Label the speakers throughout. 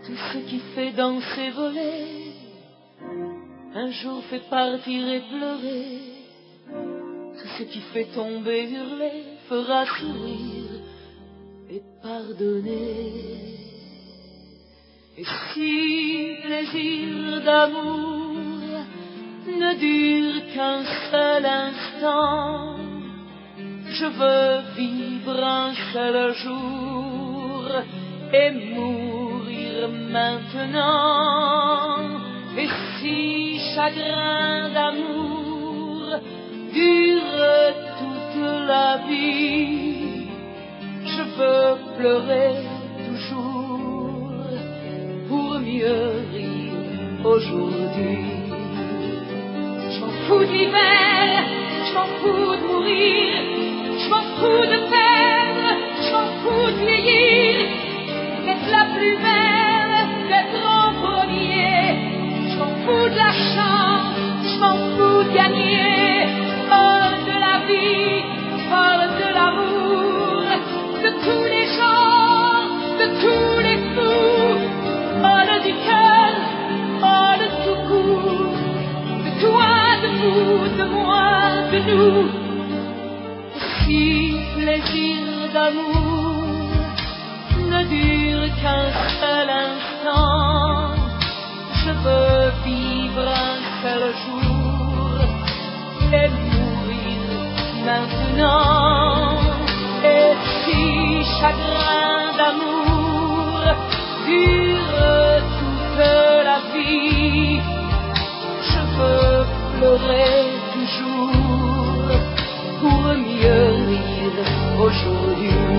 Speaker 1: Tout ce qui fait danser, voler, un jour fait partir et pleurer. Tout ce qui fait tomber, hurler, fera sourire et pardonner. Et si plaisir d'amour ne dure qu'un seul instant, je veux vivre un seul jour et mourir maintenant. Et si chagrin d'amour dure toute la vie, je veux pleurer toujours pour mieux rire aujourd'hui. Je m'en fous de l'hiver, je m'en fous de mourir, je m'en fous de perdre, je m'en fous de vieillir, d'être la plus belle, d'être en premier. Je m'en fous de la chance, je m'en fous de gagner. Folle de la vie, folle de l'amour, de tous les gens, de tous les fous, folle du cœur, folle tout court, de toi, de vous, de moi, de nous. Si plaisir d'amour ne dure qu'un seul instant, je veux vivre un seul jour et mourir maintenant. Et si chagrin d'amour dure toute la vie, je veux pleurer toujours pour mieux rire aujourd'hui.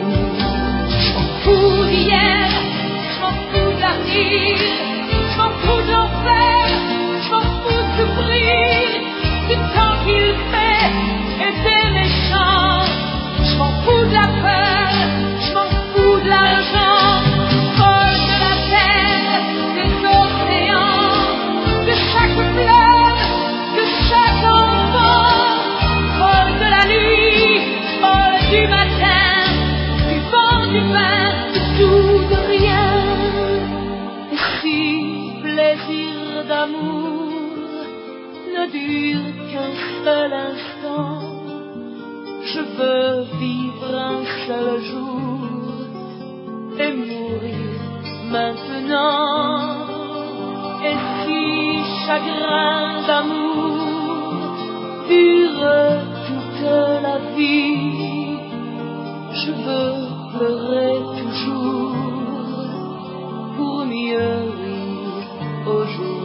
Speaker 1: Je m'en fous d'hier, je m'en fous de l'avenir, je m'en fous de l'enfer, je m'en fous de souffrir, du temps qu'il fait et des méchants. Je m'en fous de la peur, je m'en fous de l'argent, folle de la terre, des océans, de chaque fleur, de chaque enfant, folle de la nuit, folle du matin, du vent, du vin, de tout, de rien. Et si plaisir d'amour ne dure qu'un seul instant, je veux vivre un seul jour et mourir maintenant. Et si chagrin d'amour dure toute la vie, je veux pleurer toujours pour mieux rire aujourd'hui.